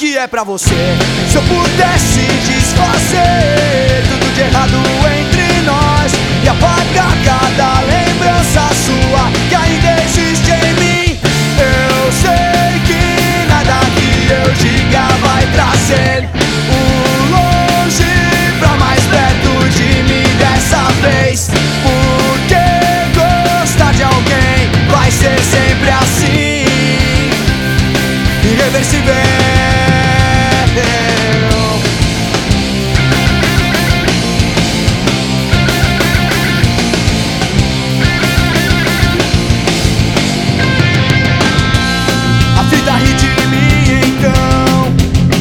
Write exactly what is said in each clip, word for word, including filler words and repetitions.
que é pra você. Se eu pudesse desfazer tudo de errado entre nós e apagar cada lembrança sua que ainda existe em mim, eu sei que nada que eu diga vai trazer o longe pra mais perto de mim dessa vez. Porque gostar de alguém vai ser sempre assim, irreversível. A vida ri de mim então,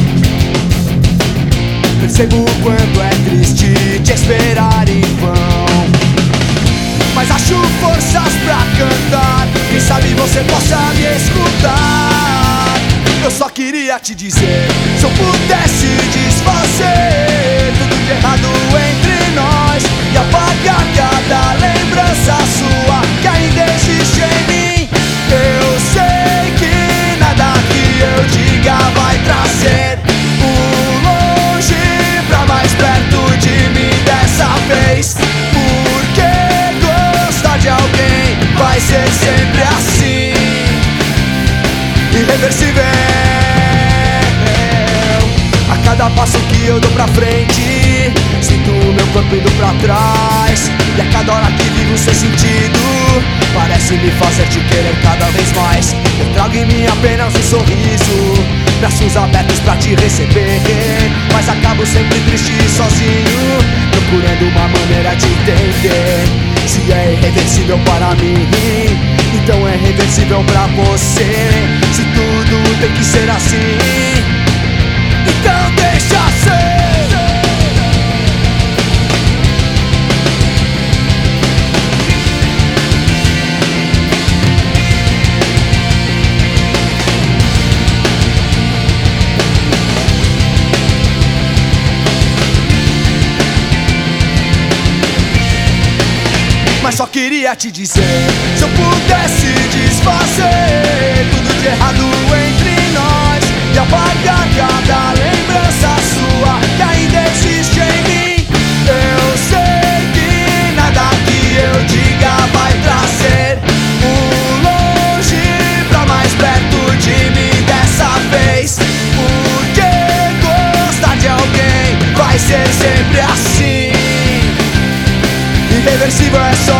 percebo o quanto é triste te esperar em vão, mas acho forças pra cantar, quem sabe você possa me escutar. Eu só queria te dizer, se eu pudesse desfazer tudo de errado entre nós e apagar cada lembrança sua que ainda existe em mim, eu sei que nada que eu diga vai trazer o longe pra mais perto de mim dessa vez. Porque gostar de alguém vai ser sempre assim, irreversível. A cada passo que eu dou pra frente, sinto o meu corpo indo pra trás, e a cada hora que vivo sem sentido, parece me fazer te querer cada vez mais. Eu trago em mim apenas um sorriso, braços abertos pra te receber, mas acabo sempre triste e sozinho, procurando uma maneira de entender. Se é irreversível para mim, então é reversível pra você. Se tudo tem que ser assim, então deixa ser. Mas só queria te dizer, se eu pudesse desfazer tudo de errado entre nós e apagar cada lembrança sua que ainda existe em mim, eu sei que nada que eu diga vai trazer o longe pra mais perto de mim dessa vez. Porque gostar de alguém vai ser sempre assim, irreversível é só